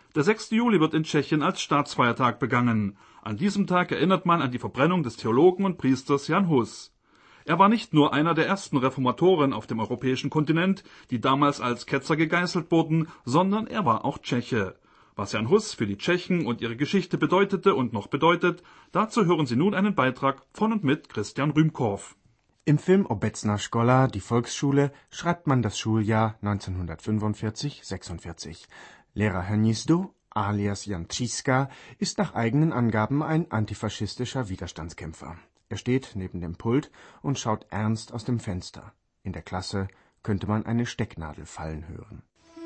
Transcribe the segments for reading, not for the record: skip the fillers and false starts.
Der 6. Juli wird in Tschechien als Staatsfeiertag begangen. An diesem Tag erinnert man an die Verbrennung des Theologen und Priesters Jan Hus. Er war nicht nur einer der ersten Reformatoren auf dem europäischen Kontinent, die damals als Ketzer gegeißelt wurden, sondern er war auch Tscheche. Was Jan Hus für die Tschechen und ihre Geschichte bedeutete und noch bedeutet, dazu hören Sie nun einen Beitrag von und mit Christian Rühmkorff. Im Film Obecna Szkola, die Volksschule, schreibt man das Schuljahr 1945/46. Lehrer Hnízdo, alias Jan Tříska, ist nach eigenen Angaben ein antifaschistischer Widerstandskämpfer. Er steht neben dem Pult und schaut ernst aus dem Fenster. In der Klasse könnte man eine Stecknadel fallen hören.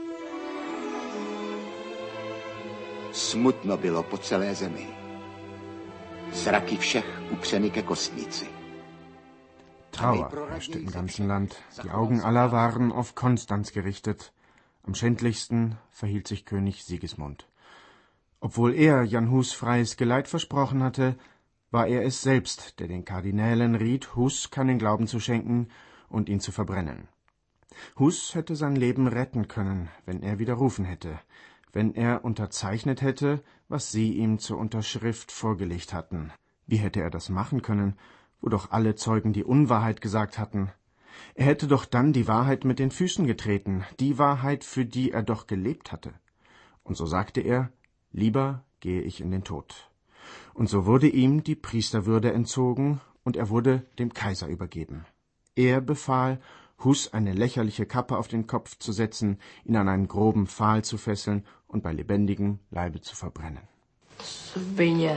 Smutno bylo po celé zemi. Zraky všech upřeny ke kostnici. Trauer herrschte im ganzen Land. Die Augen aller waren auf Konstanz gerichtet. Am schändlichsten verhielt sich König Sigismund. Obwohl er Jan Hus freies Geleit versprochen hatte, war er es selbst, der den Kardinälen riet, Hus keinen Glauben zu schenken und ihn zu verbrennen. Hus hätte sein Leben retten können, wenn er widerrufen hätte, wenn er unterzeichnet hätte, was sie ihm zur Unterschrift vorgelegt hatten. Wie hätte er das machen können, wo doch alle Zeugen die Unwahrheit gesagt hatten? Er hätte doch dann die Wahrheit mit den Füßen getreten, die Wahrheit, für die er doch gelebt hatte. Und so sagte er, lieber gehe ich in den Tod. Und so wurde ihm die Priesterwürde entzogen und er wurde dem Kaiser übergeben. Er befahl, Hus eine lächerliche Kappe auf den Kopf zu setzen, ihn an einen groben Pfahl zu fesseln und bei lebendigem Leibe zu verbrennen. Svině.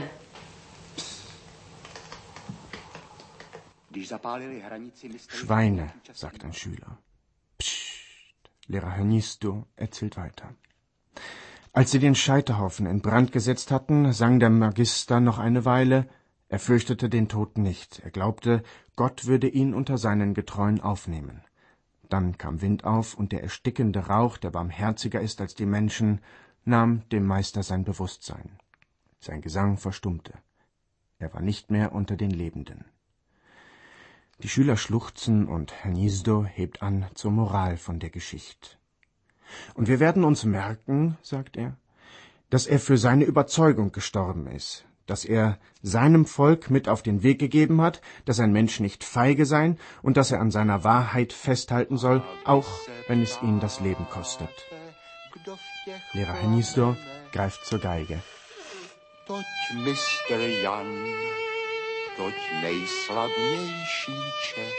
Schweine, sagt ein Schüler. Psst, Lehrer Hnízdo erzählt weiter. Als sie den Scheiterhaufen in Brand gesetzt hatten, sang der Magister noch eine Weile. Er fürchtete den Tod nicht. Er glaubte, Gott würde ihn unter seinen Getreuen aufnehmen. Dann kam Wind auf, und der erstickende Rauch, der barmherziger ist als die Menschen, nahm dem Meister sein Bewusstsein. Sein Gesang verstummte. Er war nicht mehr unter den Lebenden. Die Schüler schluchzen und Hnízdo hebt an zur Moral von der Geschichte. Und wir werden uns merken, sagt er, dass er für seine Überzeugung gestorben ist, dass er seinem Volk mit auf den Weg gegeben hat, dass ein Mensch nicht feige sein und dass er an seiner Wahrheit festhalten soll, auch wenn es ihn das Leben kostet. Lehrer Hnízdo greift zur Geige. Toť mistr Jan, toť nejslavnější Čech.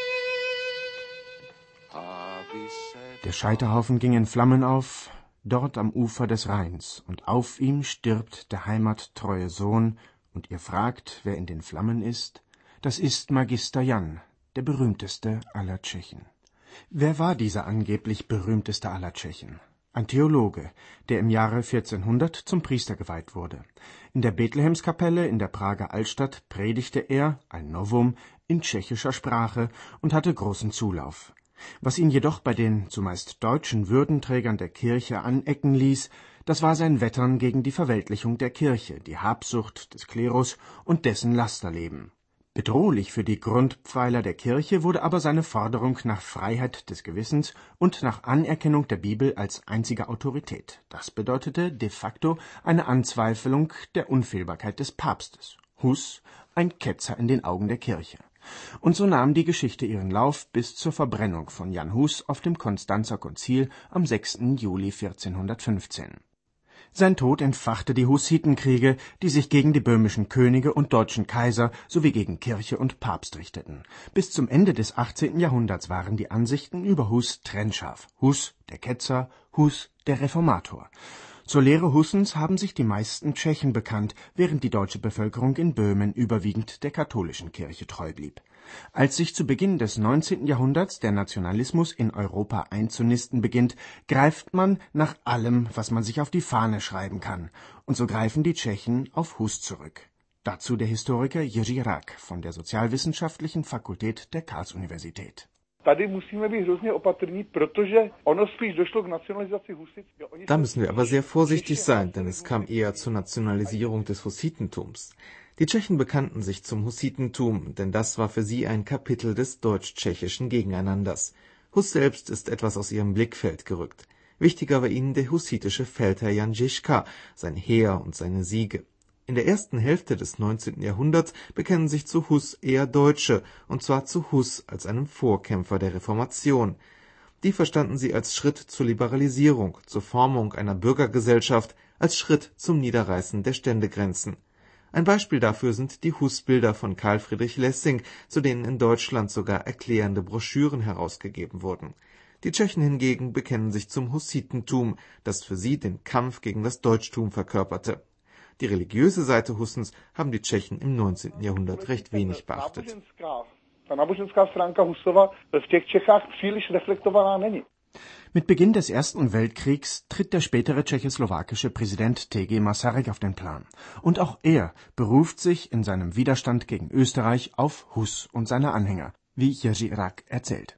Der Scheiterhaufen ging in Flammen auf, dort am Ufer des Rheins, und auf ihm stirbt der heimattreue Sohn, und ihr fragt, wer in den Flammen ist, das ist Magister Jan, der berühmteste aller Tschechen. Wer war dieser angeblich berühmteste aller Tschechen? Ein Theologe, der im Jahre 1400 zum Priester geweiht wurde. In der Bethlehemskapelle in der Prager Altstadt predigte er, ein Novum, in tschechischer Sprache und hatte großen Zulauf. Was ihn jedoch bei den zumeist deutschen Würdenträgern der Kirche anecken ließ, das war sein Wettern gegen die Verweltlichung der Kirche, die Habsucht des Klerus und dessen Lasterleben. Bedrohlich für die Grundpfeiler der Kirche wurde aber seine Forderung nach Freiheit des Gewissens und nach Anerkennung der Bibel als einzige Autorität. Das bedeutete de facto eine Anzweifelung der Unfehlbarkeit des Papstes. Hus, ein Ketzer in den Augen der Kirche. Und so nahm die Geschichte ihren Lauf bis zur Verbrennung von Jan Hus auf dem Konstanzer Konzil am 6. Juli 1415. Sein Tod entfachte die Hussitenkriege, die sich gegen die böhmischen Könige und deutschen Kaiser sowie gegen Kirche und Papst richteten. Bis zum Ende des 18. Jahrhunderts waren die Ansichten über Hus trennscharf. Hus, der Ketzer, Hus, der Reformator. Zur Lehre Hussens haben sich die meisten Tschechen bekannt, während die deutsche Bevölkerung in Böhmen überwiegend der katholischen Kirche treu blieb. Als sich zu Beginn des 19. Jahrhunderts der Nationalismus in Europa einzunisten beginnt, greift man nach allem, was man sich auf die Fahne schreiben kann. Und so greifen die Tschechen auf Hus zurück. Dazu der Historiker Jiří Rak von der Sozialwissenschaftlichen Fakultät der Karls-Universität. Da müssen wir aber sehr vorsichtig sein, denn es kam eher zur Nationalisierung des Hussitentums. Die Tschechen bekannten sich zum Hussitentum, denn das war für sie ein Kapitel des deutsch-tschechischen Gegeneinanders. Hus selbst ist etwas aus ihrem Blickfeld gerückt. Wichtiger war ihnen der hussitische Feldherr Jan Žižka, sein Heer und seine Siege. In der ersten Hälfte des 19. Jahrhunderts bekennen sich zu Hus eher Deutsche, und zwar zu Hus als einem Vorkämpfer der Reformation. Die verstanden sie als Schritt zur Liberalisierung, zur Formung einer Bürgergesellschaft, als Schritt zum Niederreißen der Ständegrenzen. Ein Beispiel dafür sind die Hus-Bilder von Karl Friedrich Lessing, zu denen in Deutschland sogar erklärende Broschüren herausgegeben wurden. Die Tschechen hingegen bekennen sich zum Hussitentum, das für sie den Kampf gegen das Deutschtum verkörperte. Die religiöse Seite Hussens haben die Tschechen im 19. Jahrhundert recht wenig beachtet. Mit Beginn des Ersten Weltkriegs tritt der spätere tschechoslowakische Präsident T.G. Masaryk auf den Plan. Und auch er beruft sich in seinem Widerstand gegen Österreich auf Hus und seine Anhänger, wie Jiří Rak erzählt.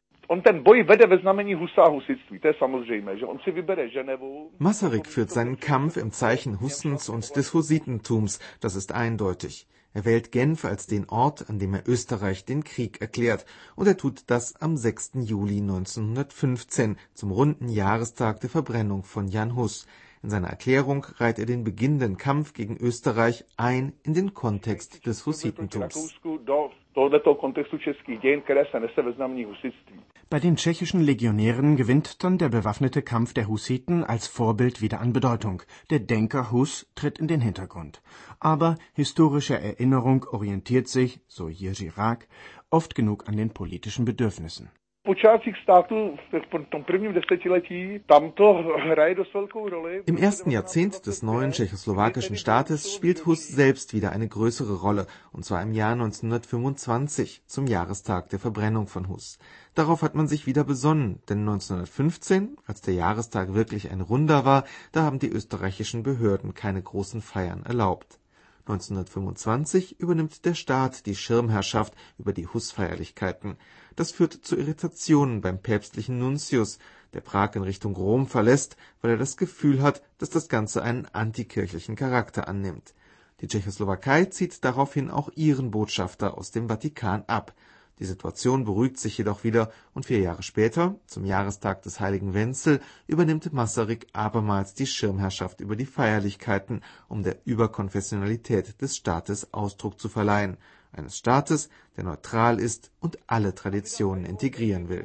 Masaryk führt seinen Kampf im Zeichen Hussens und des Hussitentums, das ist eindeutig. Er wählt Genf als den Ort, an dem er Österreich den Krieg erklärt, und er tut das am 6. Juli 1915, zum runden Jahrestag der Verbrennung von Jan Hus. In seiner Erklärung reiht er den beginnenden Kampf gegen Österreich ein in den Kontext des Hussitentums. Bei den tschechischen Legionären gewinnt dann der bewaffnete Kampf der Hussiten als Vorbild wieder an Bedeutung. Der Denker Hus tritt in den Hintergrund. Aber historische Erinnerung orientiert sich, so Jiří Rak, oft genug an den politischen Bedürfnissen. Im ersten Jahrzehnt des neuen tschechoslowakischen Staates spielt Hus selbst wieder eine größere Rolle, und zwar im Jahr 1925, zum Jahrestag der Verbrennung von Hus. Darauf hat man sich wieder besonnen, denn 1915, als der Jahrestag wirklich ein runder war, da haben die österreichischen Behörden keine großen Feiern erlaubt. 1925 übernimmt der Staat die Schirmherrschaft über die Hus-Feierlichkeiten. Das führt zu Irritationen beim päpstlichen Nuntius, der Prag in Richtung Rom verlässt, weil er das Gefühl hat, dass das Ganze einen antikirchlichen Charakter annimmt. Die Tschechoslowakei zieht daraufhin auch ihren Botschafter aus dem Vatikan ab. Die Situation beruhigt sich jedoch wieder und 4 Jahre später, zum Jahrestag des heiligen Wenzel, übernimmt Masaryk abermals die Schirmherrschaft über die Feierlichkeiten, um der Überkonfessionalität des Staates Ausdruck zu verleihen. Eines Staates, der neutral ist und alle Traditionen integrieren will.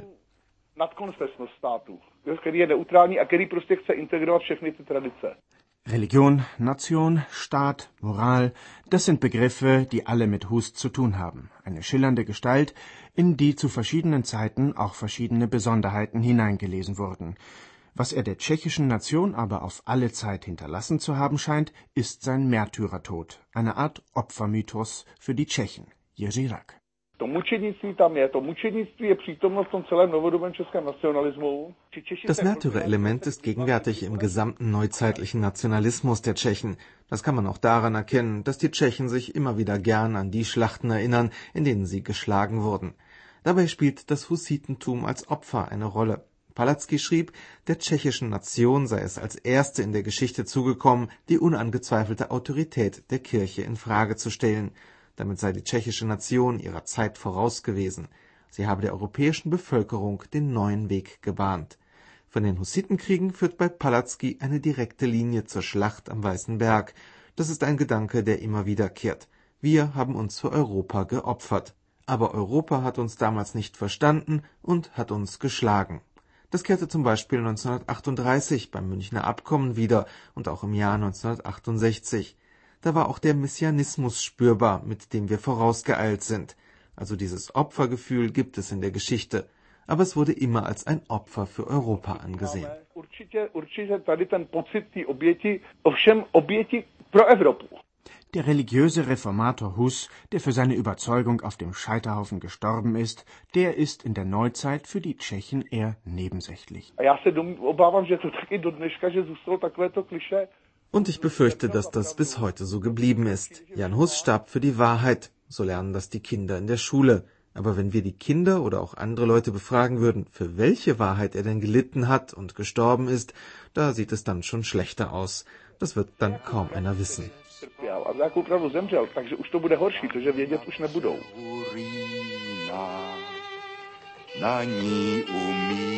Religion, Nation, Staat, Moral, das sind Begriffe, die alle mit Hus zu tun haben. Eine schillernde Gestalt, in die zu verschiedenen Zeiten auch verschiedene Besonderheiten hineingelesen wurden. Was er der tschechischen Nation aber auf alle Zeit hinterlassen zu haben scheint, ist sein Märtyrertod, eine Art Opfermythos für die Tschechen. Jiří Rak. Das Märtyrerelement ist gegenwärtig im gesamten neuzeitlichen Nationalismus der Tschechen. Das kann man auch daran erkennen, dass die Tschechen sich immer wieder gern an die Schlachten erinnern, in denen sie geschlagen wurden. Dabei spielt das Hussitentum als Opfer eine Rolle. Palacký schrieb, der tschechischen Nation sei es als erste in der Geschichte zugekommen, die unangezweifelte Autorität der Kirche in Frage zu stellen. Damit sei die tschechische Nation ihrer Zeit voraus gewesen. Sie habe der europäischen Bevölkerung den neuen Weg gebahnt. Von den Hussitenkriegen führt bei Palacký eine direkte Linie zur Schlacht am Weißen Berg. Das ist ein Gedanke, der immer wiederkehrt. Wir haben uns für Europa geopfert. Aber Europa hat uns damals nicht verstanden und hat uns geschlagen. Das kehrte zum Beispiel 1938 beim Münchner Abkommen wieder und auch im Jahr 1968. Da war auch der Messianismus spürbar, mit dem wir vorausgeeilt sind. Also dieses Opfergefühl gibt es in der Geschichte, aber es wurde immer als ein Opfer für Europa angesehen. Der religiöse Reformator Hus, der für seine Überzeugung auf dem Scheiterhaufen gestorben ist, der ist in der Neuzeit für die Tschechen eher nebensächlich. Und ich befürchte, dass das bis heute so geblieben ist. Jan Hus starb für die Wahrheit, so lernen das die Kinder in der Schule. Aber wenn wir die Kinder oder auch andere Leute befragen würden, für welche Wahrheit er denn gelitten hat und gestorben ist, da sieht es dann schon schlechter aus. Das wird dann kaum einer wissen. Na ní umí